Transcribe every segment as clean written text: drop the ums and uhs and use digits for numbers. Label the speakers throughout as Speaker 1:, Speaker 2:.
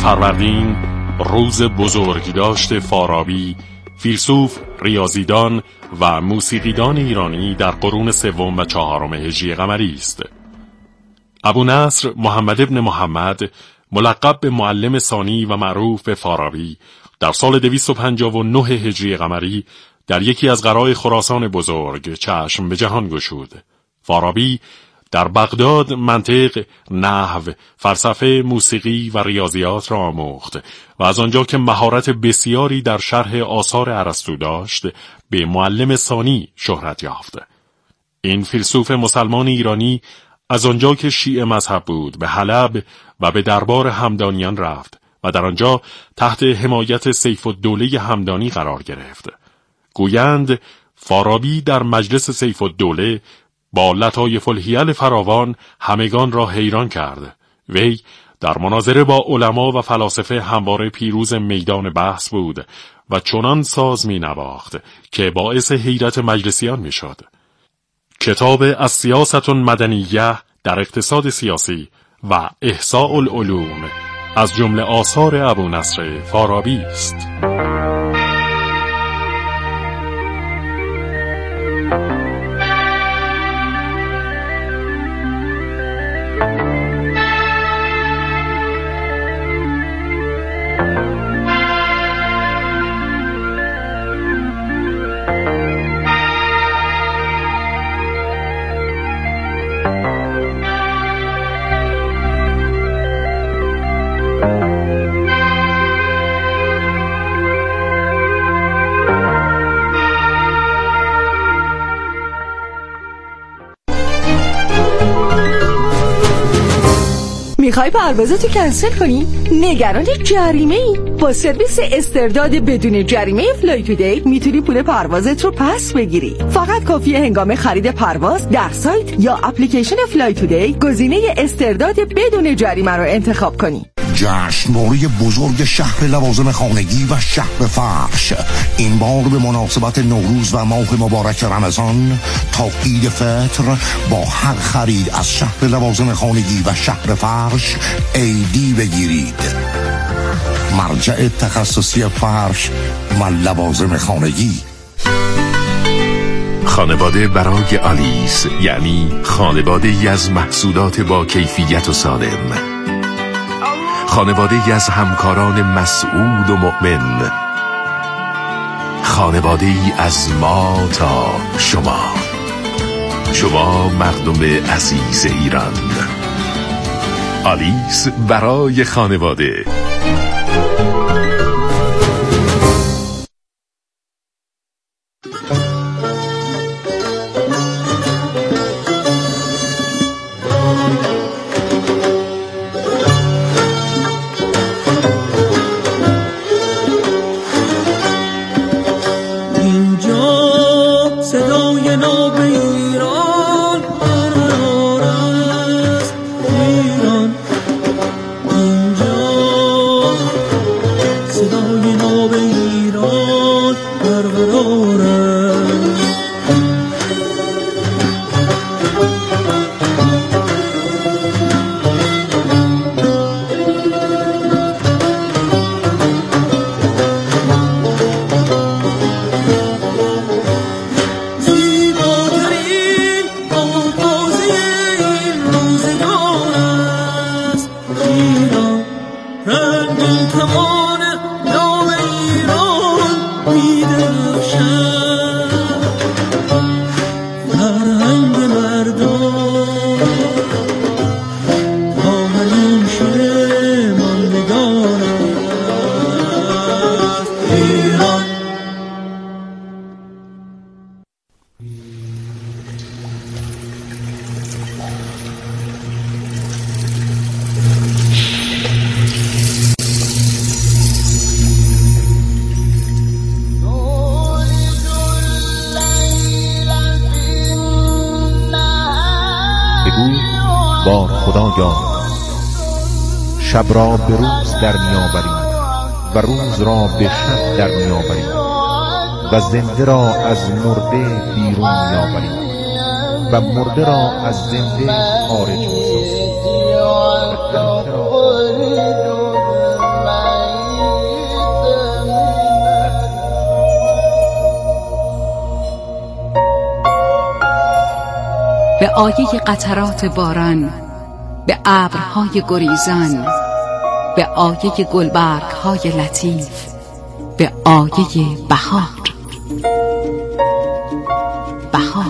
Speaker 1: فروردین روز بزرگداشت فارابی، فیلسوف، ریاضیدان و موسیقیدان ایرانی در قرون سوم و چهارم هجری قمری است. ابونصر محمد ابن محمد، ملقب به معلم ثانی و معروف به فارابی، در سال 259 هجری قمری در یکی از قرای خراسان بزرگ چشم به جهان گشود. فارابی در بغداد منطق، نحو، فلسفه، موسیقی و ریاضیات را آموخت و از آنجا که مهارت بسیاری در شرح آثار ارسطو داشت، به معلم ثانی شهرت یافت. این فیلسوف مسلمان ایرانی از آنجا که شیعه مذهب بود به حلب و به دربار همدانیان رفت و در آنجا تحت حمایت سیف‌الدوله همدانی قرار گرفت. گویند فارابی در مجلس سیف‌الدوله با لطایف الحیل فراوان همگان را حیران کرد. وی در مناظره با علما و فلاسفه همواره پیروز میدان بحث بود و چنان ساز می نواخت که باعث حیرت مجلسیان می شد. کتاب السیاست المدنیه در اقتصاد سیاسی و احصاء العلوم از جمله آثار ابونصر فارابی است.
Speaker 2: میخوای پروازتو کنسل کنی؟ نگران جریمه ای؟ با سرویس استرداد بدون جریمه فلای تودی میتونی پول پروازت رو پس بگیری. فقط کافیه هنگام خرید پرواز در سایت یا اپلیکیشن فلای تودی گزینه استرداد بدون جریمه رو انتخاب کنی.
Speaker 3: جشنواره بزرگ شهر لوازم خانگی و شهر فرش این بار به مناسبت نوروز و ماه مبارک رمضان تا عید فطر با هر خرید از شهر لوازم خانگی و شهر فرش ایدی بگیرید. مرجع تخصصی فرش و لوازم خانگی.
Speaker 4: خانواده برای آلیس، یعنی خانواده از محصولات با کیفیت و سالم، خانواده از همکاران مسعود و مؤمن، خانواده از ما تا شما مردم عزیز ایران. آلیس برای خانواده.
Speaker 5: بار خدایا شب را به روز در میآوریم و روز را به شب در میآوریم و زنده را از مرده بیرون میآوریم و مرده را از زنده خارج می‌سازیم.
Speaker 6: به آیه قطرات باران، به ابرهای گریزان، به آیه گلبرگ‌های لطیف، به آیه بهار. بهار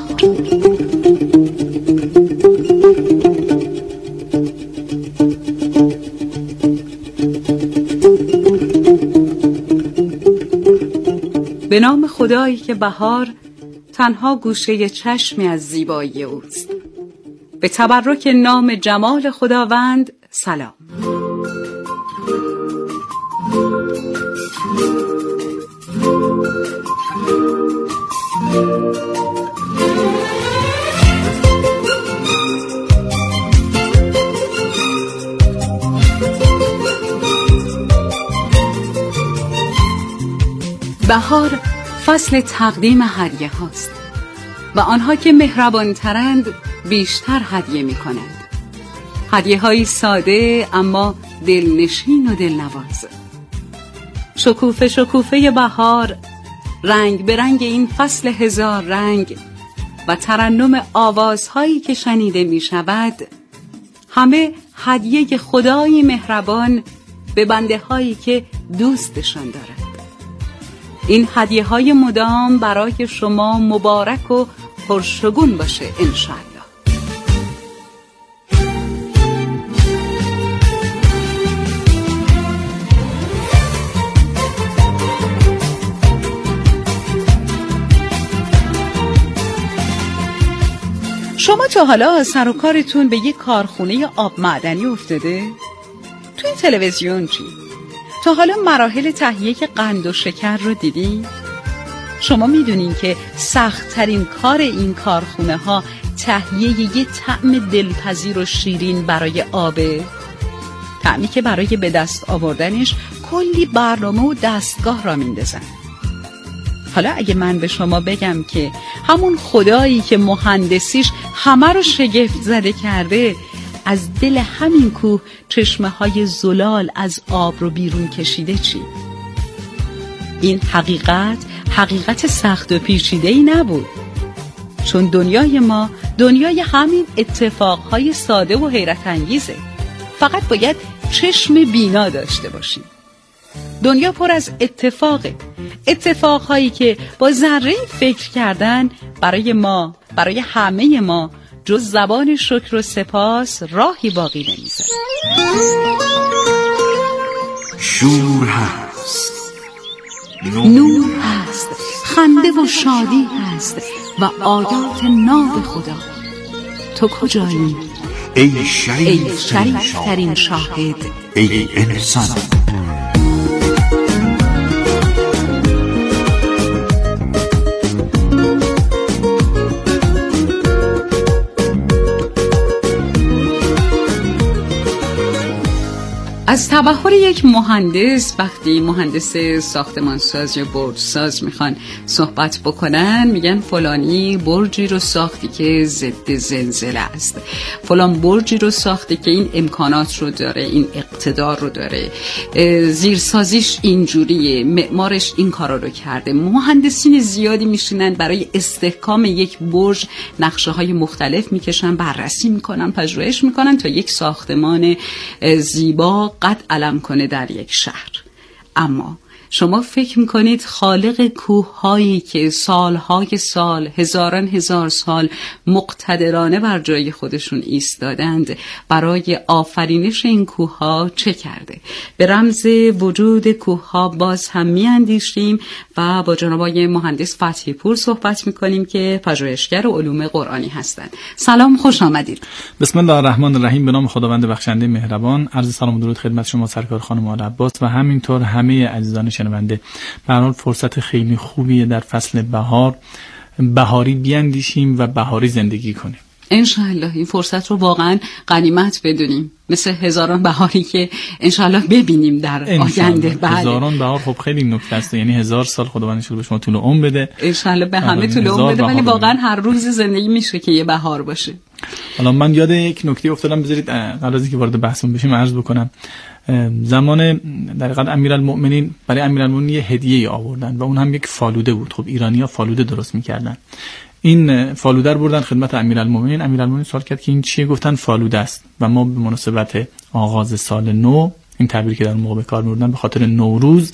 Speaker 6: به نام خدایی که بهار تنها گوشه چشمی از زیبایی اوست. به تبرک نام جمال خداوند سلام. بهار فصل تقدیم هدیه هاست و آنها که مهربان ترند بیشتر هدیه می کنند. هدیه های ساده اما دلنشین و دلنواز. شکوفه شکوفه بهار، رنگ به رنگ این فصل هزار رنگ و ترنم آوازهایی که شنیده می شود، همه هدیه خدای مهربان به بنده هایی که دوستشان دارد. این هدیه های مدام برای شما مبارک و پرشگون باشه انشاءالله. شما تا حالا سر و کارتون به یک کارخونه آب معدنی افتاده؟ توی تلویزیون چی؟ تا حالا مراحل تهیه قند و شکر رو دیدی؟ شما میدونین که سخت‌ترین کار این کارخونه ها تهیه یه طعم دلپذیر و شیرین برای آبه؟ طعمی که برای به دست آوردنش کلی برنامه و دستگاه را میندازن. حالا اگه من به شما بگم که همون خدایی که مهندسیش همه رو شگفت زده کرده از دل همین کوه چشمه های زلال از آب رو بیرون کشیده چی؟ این حقیقت سخت و پیچیده‌ای نبود، چون دنیای ما دنیای همین اتفاقهای ساده و حیرت انگیزه. فقط باید چشم بینا داشته باشیم. دنیا پر از اتفاقهایی که با ذره فکر کردن برای همه ما جز زبان شکر و سپاس راهی باقی نمیذاره.
Speaker 3: شور هست،
Speaker 6: نور هست، خنده و شادی هست و آیات ناب خدا. تو کجایی؟
Speaker 3: ای شریف
Speaker 6: ترین شاهد،
Speaker 3: ای انسان.
Speaker 6: از تبحر یک مهندس، وقتی مهندس ساختمانساز یا برجساز میخوان صحبت بکنن میگن فلانی برجی رو ساختی که ضد زلزله است، فلان برجی رو ساختی که این امکانات رو داره، این اقتدار رو داره، زیرسازیش اینجوریه، معمارش این کارا رو کرده. مهندسین زیادی میشینن برای استحکام یک برج نقشه های مختلف میکشن، بررسی میکنن، پژوهش میکنن تا یک ساختمان زیبا قد علم کنه در یک شهر. اما شما فکر میکنید خالق کوه‌هایی که سالهای سال، هزاران هزار سال مقتدرانه بر جای خودشون ایستادند، برای آفرینش این کوه‌ها چه کرده؟ به رمز وجود کوه‌ها باز هم میاندیشیم و با جناب آقای مهندس فتحی پور صحبت میکنیم که پژوهشگر علوم قرآنی هستند. سلام، خوش آمدید.
Speaker 7: بسم الله الرحمن الرحیم. به نام خداوند بخشنده مهربان. عرض سلام و درود خدمت شما سرکار خانم آل عباس و همینطور همه عزیزان شنونده. به هر حال فرصت خیلی خوبیه در فصل بهاری بیاندیشیم و بهاری زندگی کنیم.
Speaker 6: انشاءالله این فرصت رو واقعا غنیمت بدونیم، مثل هزاران بهاری که انشاءالله ببینیم در آینده. بله،
Speaker 7: هزاران بهار خب خیلی نکته است، یعنی 1000 سال خداوند شروع به شما طول عمر بده،
Speaker 6: انشاءالله به همه طول عمر بده، ولی واقعا هر روز زندگی میشه که یه بهار باشه.
Speaker 7: حالا من یاد یک نکته افتادم، بذارید قبل از اینکه وارد بحثمون بشیم عرض بکنم. زمان در حقیقت امیرالمؤمنین برای امیرالمؤمنین یه هدیه آوردن و اون هم یک فالوده بود. خب ایرانی‌ها فالوده درست می‌کردن. این فالوده رو بردن خدمت امیرالمؤمنین. امیرالمؤمنین سوال کرد که این چیه؟ گفتن فالوده است و ما به مناسبت آغاز سال نو، این تعبیری که در اون موقع به کار می‌بردن، به خاطر نوروز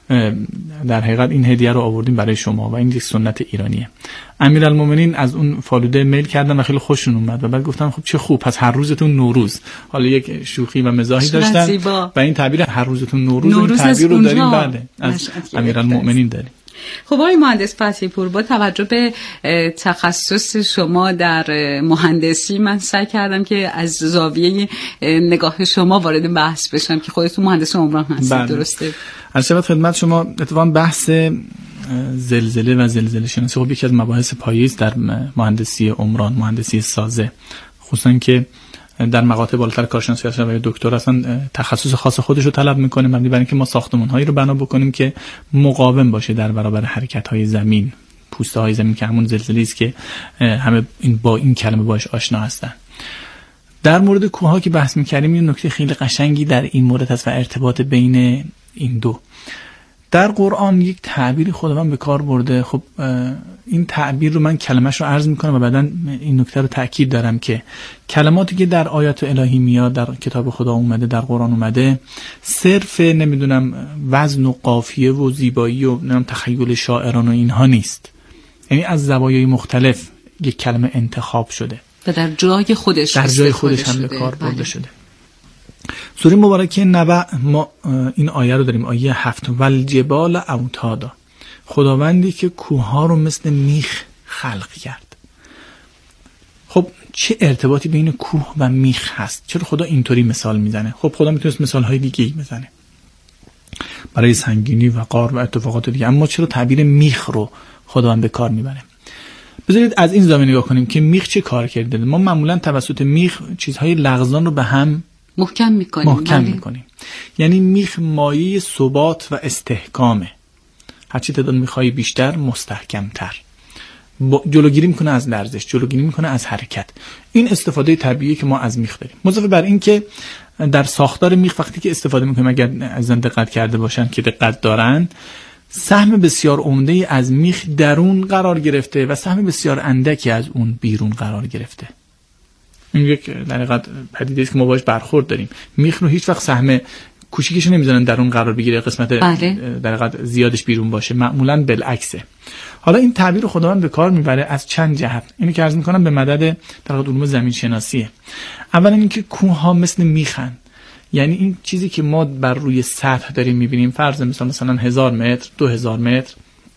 Speaker 7: در حقیقت این هدیه رو آوردیم برای شما و این یک سنت ایرانیه. امیرالمؤمنین از اون فالوده میل کردن و خیلی خوششون اومد و بعد گفتن خب چه خوب، پس هر روزتون نوروز. حالا یک شوخی و مزاحی داشتن و این تعبیر هر روزتون نوروز این تعبیر رو داریم بله از امیرالمؤمنین داریم.
Speaker 6: خب آقای مهندس فتحی پور، با توجه به تخصص شما در مهندسی من سعی کردم که از زاویه نگاه شما وارد بحث بشم که خودتون مهندس عمران هستید. درسته؟
Speaker 7: از خدمت شما اتفاقا بحث زلزله و زلزله شناسی خب یکی از مباحث پایه‌ای در مهندسی عمران، مهندسی سازه، خصوصا که در مقاطع بالاتر کارشناسی و دکتر اصلا تخصص خاص خودش رو طلب میکنه، مبنی بر اینکه ما ساختمان‌هایی رو بنا بکنیم که مقاوم باشه در برابر حرکت‌های زمین، پوسته‌های زمین که همون زلزله است که همه با این کلمه باش آشنا هستن. در مورد کوه‌ها که بحث می‌کردیم این نکته خیلی قشنگی در این مورد هست و ارتباط بین این دو. در قرآن یک تعبیری خداوند به کار برده. خب این تعبیر رو من کلمش رو عرض میکنم و بعداً این نکته رو تأکید دارم که کلماتی که در آیات الهی میاد، در کتاب خدا اومده، در قرآن اومده، صرف نمیدونم وزن و قافیه و زیبایی و نمیدونم تخیل شاعران و اینها نیست. یعنی از زوایای مختلف یک کلمه انتخاب شده
Speaker 6: و در جای خودش
Speaker 7: هم به کار برده شده. سوره مبارکه نبأ ما این آیه رو داریم، آیه 7: والجبال اوتادا، خداوندی که کوه‌ها رو مثل میخ خلق کرد. خب چه ارتباطی بین کوه و میخ هست؟ چرا خدا اینطوری مثال میزنه؟ خب خدا میتونست مثال‌های دیگه‌ای بزنه برای سنگینی و غار و اتفاقات دیگه، اما چرا تعبیر میخ رو خداوند به کار میبره؟ بذارید از این زاویه نگاه کنیم که میخ چه کار کرده. ما معمولا توسط میخ چیزهای لغزان رو به هم محکم میکنیم. یعنی میخ مایه ثبات و استحکامه. هرچی تعداد میخوای بیشتر، مستحکمتر، جلوگیری میکنه از لرزش، جلوگیری میکنه از حرکت. این استفاده طبیعی که ما از میخ داریم. اضافه بر این که در ساختار میخ وقتی که استفاده میکنیم، اگر عزیزان دقت کرده باشن که دقت دارن، سهم بسیار عمده از میخ درون قرار گرفته و سهم بسیار اندکی از اون بیرون قرار گرفته. این یک در حقیقت پدیده است که ما باهاش برخورد داریم. میخ رو هیچ وقت سهم کوچیکش نمیذارن درون قرار بگیره، قسمت در حقیقت زیادش بیرون باشه، معمولا بالعکسه. حالا این تعبیر رو خداوند به کار میبره از چند جهت. اینو که عرض میکنم به مدد در حقیقت علوم زمین شناسیه. اولا اینکه کوه ها مثل میخن، یعنی این چیزی که ما بر روی سطح داریم میبینیم، فرض مثلا 1000 متر، 2000 متر،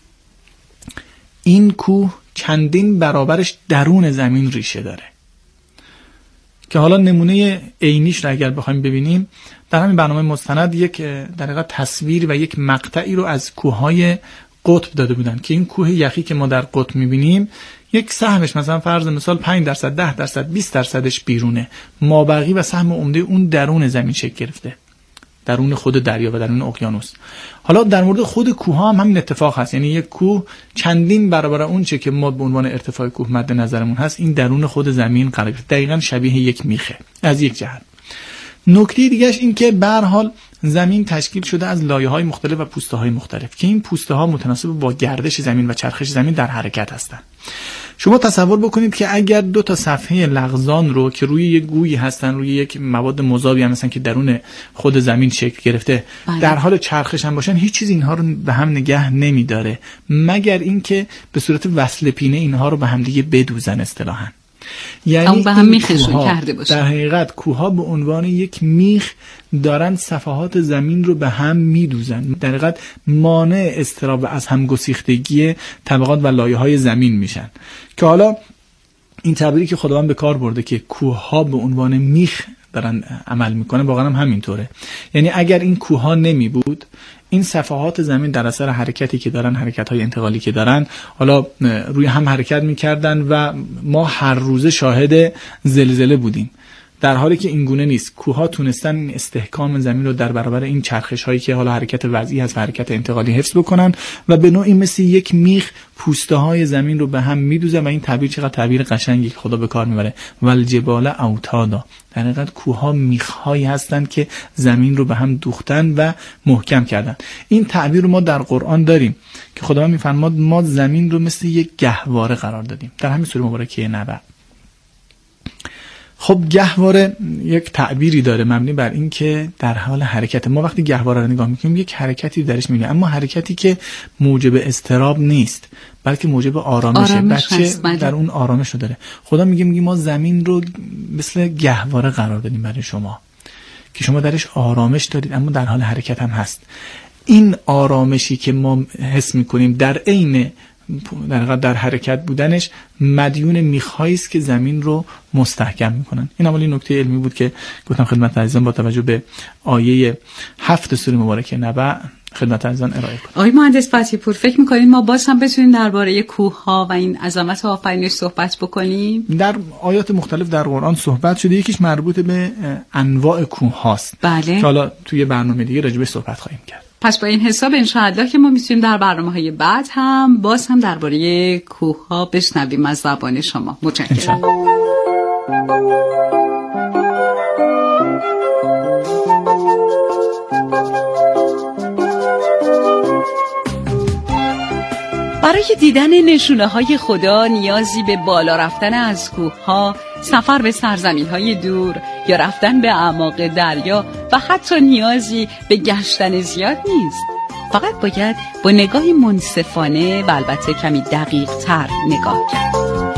Speaker 7: این کوه چندین برابرش درون زمین ریشه داره. که حالا نمونه عینیش رو اگر بخوایم ببینیم، در همین برنامه مستند یک در حقیقت تصویر و یک مقطعی رو از کوههای قطب داده بودن که این کوه یخی که ما در قطب می‌بینیم یک سهمش مثلا فرض مثال 5%، 10%، 20%ش بیرونه، مابقی و سهم عمده اون درون زمین شکل گرفته، درون خود دریا و درون اقیانوس. حالا در مورد خود کوه هم همین اتفاق هست، یعنی یک کوه چندین برابر اون چه که ما به عنوان ارتفاع کوه مد نظرمون هست، این درون خود زمین قرار گرفته، دقیقاً شبیه یک میخه از یک جهت. نکته دیگه‌اش این که به هر حال زمین تشکیل شده از لایه‌های مختلف و پوسته‌های مختلف که این پوسته‌ها متناسب با گردش زمین و چرخش زمین در حرکت هستند. شما تصور بکنید که اگر 2 تا صفحه لغزان رو که روی یک گویی هستن، روی یک مواد مذابی هم مثلا که درون خود زمین شکل گرفته، در حال چرخش هم باشن، هیچ چیز اینها رو به هم نگه نمی‌داره مگر اینکه به صورت وصل پینه اینها رو به هم دیگه بدوزن اصطلاحاً. یعنی
Speaker 6: به هم میخشون کرده باشه.
Speaker 7: در حقیقت کوه‌ها به عنوان یک میخ دارن صفحات زمین رو به هم میدوزن، در حقیقت مانع اضطراب از هم گسیختگی طبقات و لایه‌های زمین میشن. که حالا این تعبیری که خداوند به کار برده که کوه‌ها به عنوان میخ دارن عمل میکنه، واقعا هم همینطوره. یعنی اگر این کوه‌ها نمی بود، این صفحات زمین در اثر حرکتی که دارن، حرکت‌های انتقالی که دارن، حالا روی هم حرکت می‌کردن و ما هر روزه شاهد زلزله بودیم در حالی که این گونه نیست. کوه‌ها تونستن این استحکام زمین رو در برابر این چرخش هایی که حالا حرکت وضعی هست و حرکت انتقالی حفظ بکنن و به نوعی مثل یک میخ پوسته های زمین رو به هم میدوزن. و این تعبیر چقدر تعبیر قشنگی که خدا به کار میبره، والجبال اوتادا. در حقیقت کوه‌ها میخ‌هایی هستند که زمین رو به هم دوختن و محکم کردن. این تعبیر رو ما در قرآن داریم که خداوند میفرماد ما زمین رو مثل یک گهواره قرار دادیم در همین سوره مبارکه نبأ. خب گهواره یک تعبیری داره مبنی بر این که در حال حرکت. ما وقتی گهواره رو نگاه میکنیم یک حرکتی درش میبینیم، اما حرکتی که موجب اضطراب نیست بلکه موجب آرامشه. بچه در اون آرامش رو داره. خدا میگه ما زمین رو مثل گهواره قرار دادیم برای شما که شما درش آرامش دارید اما در حال حرکت هم هست. این آرامشی که ما حس میکنیم در عین در حرکت بودنش مدیون میخ‌هایی است که زمین رو مستحکم میکنن. این اولی نکته علمی بود که گفتم خدمت عزیزان با توجه به آیه 7 سوره مبارکه نبأ خدمت عزیزان ارائه کنم.
Speaker 6: آقای مهندس فتحی پور، فکر می‌کنید ما باز هم بتونیم درباره کوه‌ها و این عظمت آفرینش صحبت بکنیم؟
Speaker 7: در آیات مختلف در قرآن صحبت شده، یکیش مربوط به انواع کوه‌هاست.
Speaker 6: بله.
Speaker 7: که حالا توی برنامه دیگه راجع بهش صحبت خواهیم کرد.
Speaker 6: پس با این حساب انشاءالله که ما میتونیم در برنامه‌های بعد هم باز هم درباره کوه‌ها بشنویم از زبان شما. متشکرم. برای دیدن نشونه‌های خدا نیازی به بالا رفتن از کوه‌ها، سفر به سرزمین‌های دور یا رفتن به اعماق دریا و حتی نیازی به گشتن زیاد نیست. فقط باید با نگاهی منصفانه و البته کمی دقیق‌تر نگاه کرد.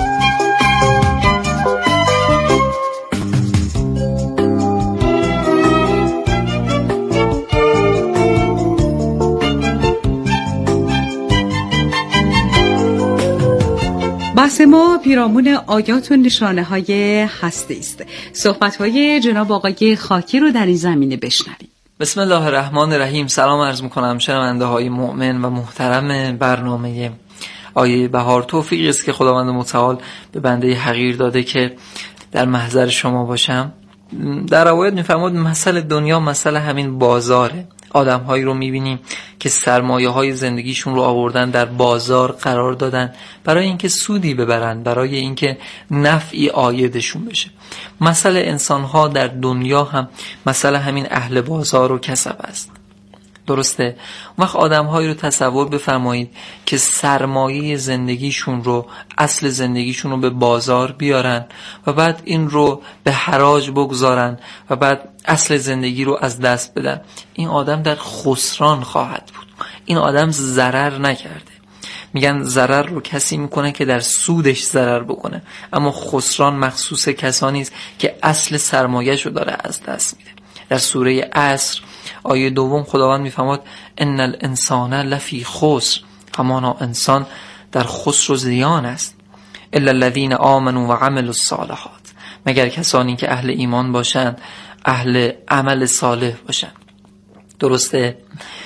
Speaker 6: بحث ما پیرامون آیات و نشانه‌های هستی است. صحبت‌های جناب آقای خاکی رو در این زمینه بشنویم.
Speaker 8: بسم الله الرحمن الرحیم. سلام عرض می‌کنم شنونده‌های مؤمن و محترم برنامه آیه بهار. توفیقی است که خداوند متعال به بنده حقیر داده که در محضر شما باشم. در روایت می‌فرماد مسئله دنیا مسئله همین بازاره. آدم‌هایی رو می‌بینیم که سرمایه‌های زندگیشون رو آوردن در بازار قرار دادن برای اینکه سودی ببرن، برای اینکه نفعی عایدشون بشه. مسئله انسان‌ها در دنیا هم مسئله همین اهل بازار و کسب است. درسته؟ وقت آدم‌هایی رو تصور بفرمایید که سرمایه زندگیشون رو، اصل زندگیشون رو به بازار بیارن و بعد این رو به حراج بگذارن و بعد اصل زندگی رو از دست بدن. این آدم در خسران خواهد بود. این آدم ضرر نکرده. میگن ضرر رو کسی میکنه که در سودش ضرر بکنه، اما خسران مخصوص کسانی است که اصل سرمایه‌شو داره از دست میده. در سوره عصر آیه 2 خداوند میفرماد ان الانسان لفی خسر، همانا انسان در خسر و زیان است، الا الذين آمنوا وعملوا الصالحات، مگر کسانی که اهل ایمان باشند، اهل عمل صالح باشند. درسته؟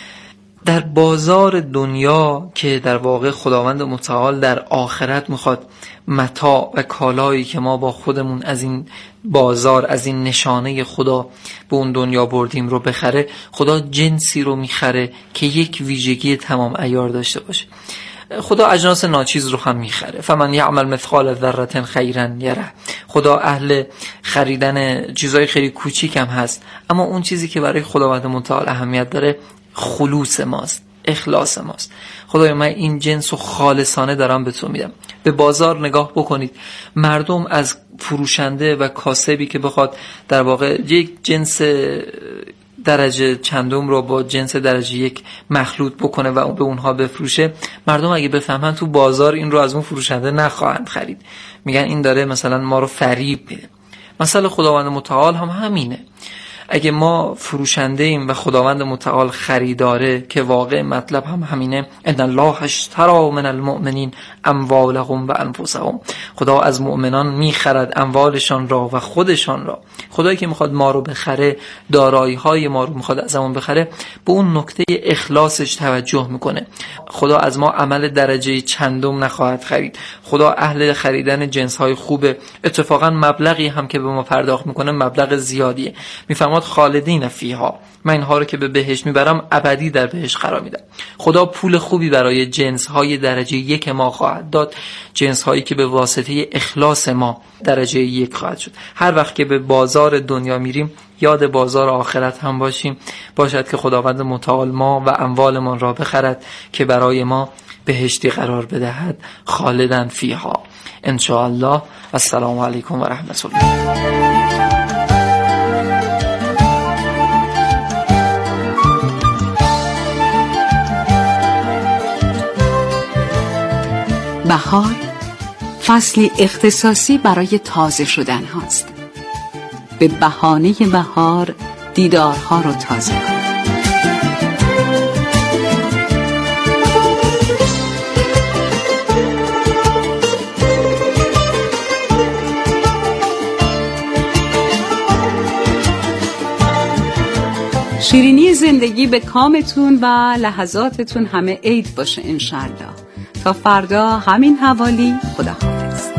Speaker 8: در بازار دنیا که در واقع خداوند متعال در آخرت میخواد متاع و کالایی که ما با خودمون از این بازار، از این نشانه خدا به اون دنیا بردیم رو بخره، خدا جنسی رو میخره که یک ویژگی تمام عیار داشته باشه. خدا اجناس ناچیز رو هم میخره. فمن یعمل مثقال ذره خیرا یره. خدا اهل خریدن چیزای خیلی کوچیک هم هست، اما اون چیزی که برای خداوند متعال اهمیت داره خلوص ماست، اخلاص ماست. خدای من این جنس رو خالصانه دارم به تو میدم. به بازار نگاه بکنید، مردم از فروشنده و کاسبی که بخواد در واقع یک جنس درجه چندم رو با جنس درجه یک مخلوط بکنه و به اونها بفروشه، مردم اگه بفهمن تو بازار این رو از اون فروشنده نخواهند خرید. میگن این داره مثلا ما رو فریب میده. مثلا خداوند متعال هم همینه. اگه ما فروشنده ایم و خداوند متعال خریداره، که واقع مطلب هم همینه، ان الله اشتری من المؤمنین اموالهم و انفسهم، خدا از مؤمنان میخرد اموالشان را و خودشان را. خدایی که میخواد ما رو بخره، دارایی های ما رو میخواد ازمون بخره، به اون نکته اخلاصش توجه میکنه. خدا از ما عمل درجه چندم نخواهد خرید. خدا اهل خریدن جنس های خوبه. اتفاقا مبلغی هم که به ما پرداخت میکنه مبلغ زیادیه. میفرماد خالدین فیها، من اینها رو که به بهشت میبرم ابدی در بهشت قرار میدم. خدا پول خوبی برای جنس های درجه 1 ما خواهد داد، جنس هایی که به واسطه اخلاص ما درجه 1 خواهد شد. هر وقت که به بازار دنیا میریم یاد بازار آخرت هم باشیم، باشد که خداوند متعال ما و اموالمان را بخرد که برای ما بهشتی قرار بدهد، خالدن فیها ان شاء الله. السلام علیکم و رحمت الله.
Speaker 6: بهار فصلی اختصاصی برای تازه شدن هاست. به بهانه بهار دیدارها رو تازه کن. شیرینی زندگی به کامتون و لحظاتتون همه عید باشه انشالله. تا فردا همین حوالی، خداحافظ.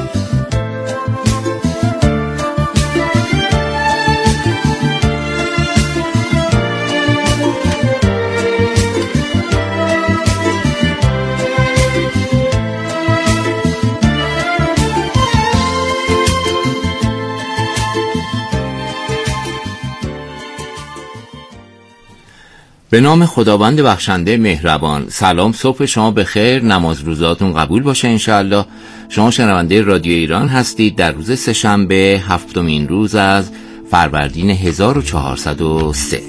Speaker 9: به نام خداوند بخشنده مهربان. سلام، صبح شما بخیر، نماز روزاتون قبول باشه انشاءالله. شما شنونده رادیو ایران هستید در روز سه‌شنبه 7مین روز از فروردین 1403.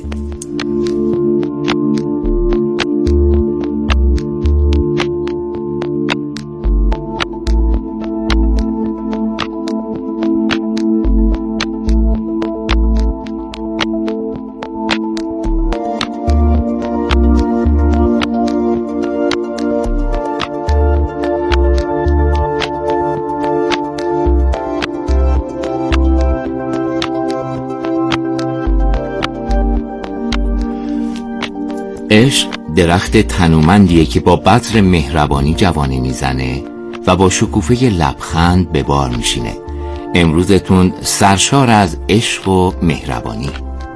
Speaker 9: عشق درخت تنومندیه که با بذر مهربانی جوانه میزنه و با شکوفه لبخند به بار میشینه. امروزتون سرشار از عشق و مهربانی.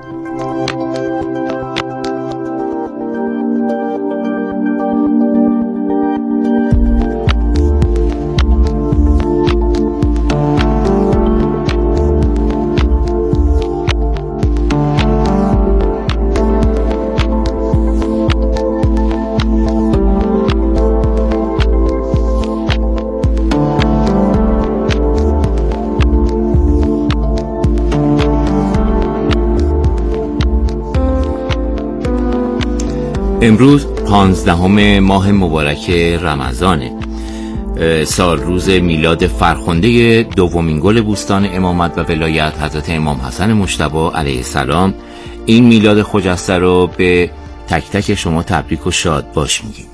Speaker 9: امروز 15 ماه مبارک رمضانه، سال روز میلاد فرخنده دومین گل بوستان امامت و ولایت حضرت امام حسن مجتبی علیه السلام. این میلاد خجسته رو به تک تک شما تبریک و شاد باش میگیم.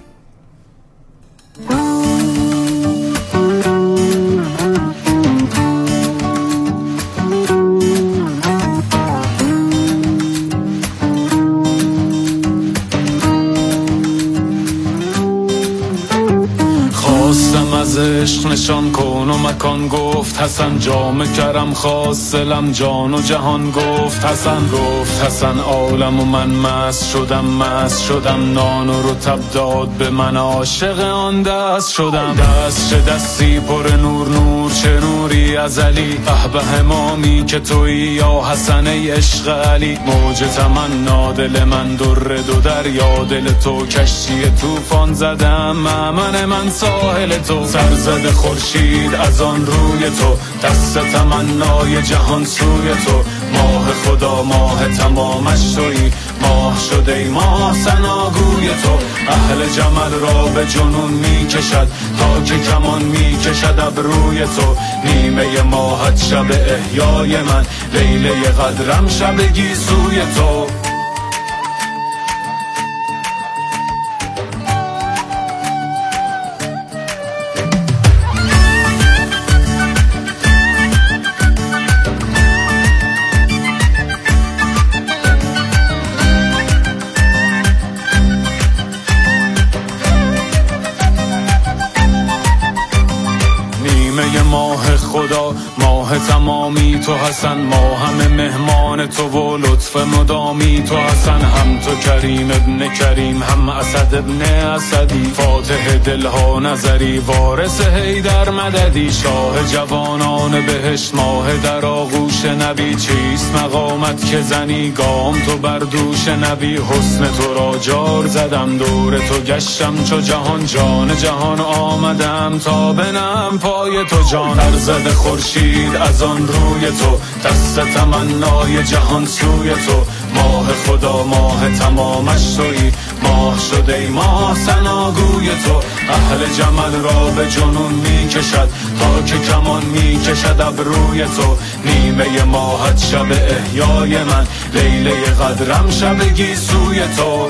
Speaker 10: عشق نشان کن و مکان گفت حسن، جام کرم خواست دلم جان و جهان گفت حسن، گفت حسن عالم و من مست شدم نان و رطب داد به من عاشق آن دست شدم. دست چه دستی پر نور چه نوری ازلی، به همامی که تویی یا حسن ای عشق علی. موج تمنا دل من در دو دریا، دل تو کشتی طوفان زدم من ساحل تو. سرزد خورشید از آن روی تو، دست تمنای جهان سوی تو. ماه خدا ماه تمامش تویی، ماه شده ای ماه ثناگوی تو. اهل جمل را به جنون می کشد تا که کمان می کشد ابروی تو. نیمه ماهت شب احیای من، لیله قدرم شب گیسوی تو. ماه خدا ماه تمامی تو حسن، ما همه مهمان تو و لطف مدامی تو حسن. هم تو کریم ابن کریم، هم اسد ابن اسدی، فاتح دلها نظری، وارث حیدر مددی. شاه جوانان بهشت، ماه در آغوش نبی. چیست مقامت که زنی گام تو بر دوش نبی؟ حسن تو را جار زدم، دور تو گشتم چو جهان. جان جهان آمدم تا بنم پای تو. جان در زد خورشید از آن روی تو، دست تمنای جهان سوی تو. ماه خدا ماه تمامش تویی، ماه شده ای ماه ثناگوی تو. اهل جمل را به جنون می کشد تا که کمان می کشد ابروی تو. نیمه ماهت شب احیای من، لیله قدرم شب گیسوی تو.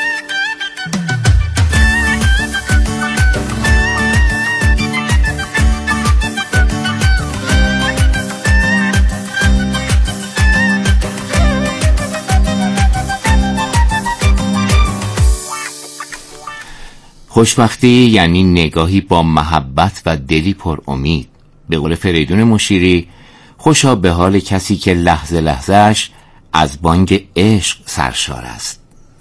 Speaker 9: خوشبختی یعنی نگاهی با محبت و دلی پر امید. به قول فریدون مشیری، خوشا به حال کسی که لحظه لحظهش از بانگ عشق سرشار است.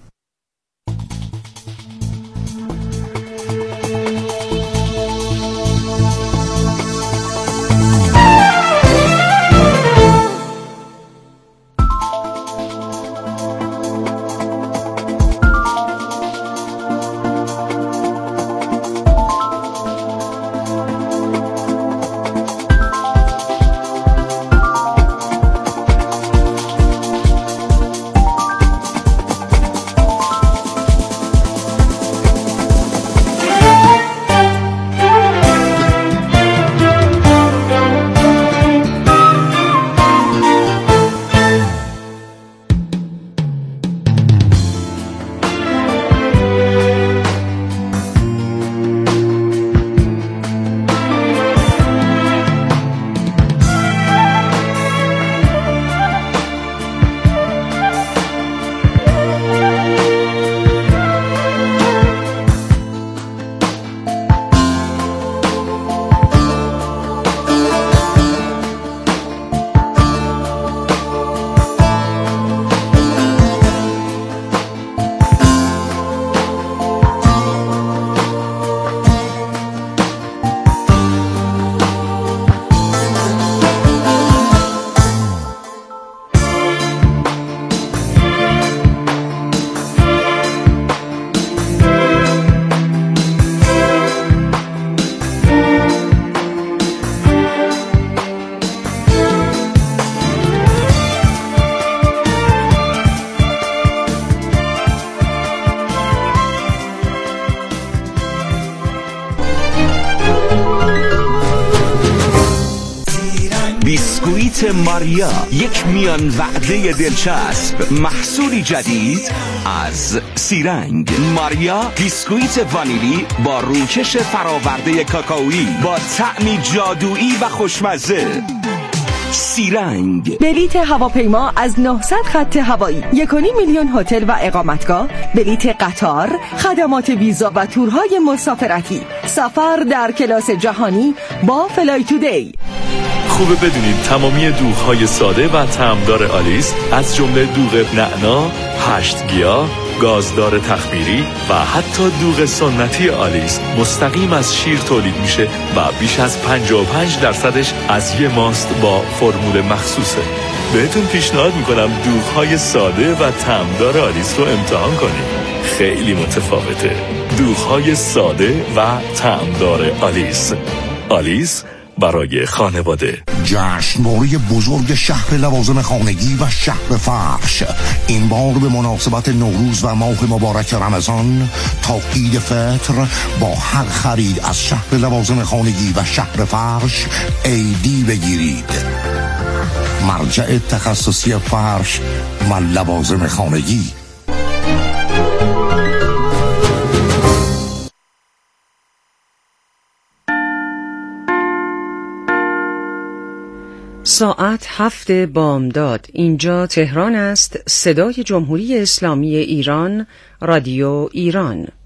Speaker 11: بیسکویت ماریا، یک میان وعده دلچسب، محصولی جدید از سیرنگ. ماریا بیسکویت وانیلی با روکش فراورده کاکائویی با طعمی جادویی و خوشمزه. سیرنگ.
Speaker 2: بلیت هواپیما از 900 خط هوایی، 1.5 میلیون هتل و اقامتگاه، بلیت قطار، خدمات ویزا و تورهای مسافرتی، سفر در کلاس جهانی با فلای تودی.
Speaker 12: خوبه بدونید تمامی دوغ‌های ساده و طعمدار آلیس از جمله دوغ نعنا، 8 گیاه، گازدار تخمیری و حتی دوغ سنتی آلیس مستقیم از شیر تولید میشه و بیش از 55% از یه ماست با فرمول مخصوصه. بهتون پیشنهاد میکنم دوغ‌های ساده و طعمدار آلیس رو امتحان کنید. خیلی متفاوته. دوغ‌های ساده و طعمدار آلیس. آلیس برای خانواده.
Speaker 3: جشنواره بزرگ شهر لوازم خانگی و شهر فرش، این بار به مناسبت نوروز و ماه مبارک رمضان تا عید فطر با هر خرید از شهر لوازم خانگی و شهر فرش عیدی بگیرید. مرجع تخصصی فرش و لوازم خانگی.
Speaker 2: ساعت 7 بامداد. اینجا تهران است. صدای جمهوری اسلامی ایران، رادیو ایران.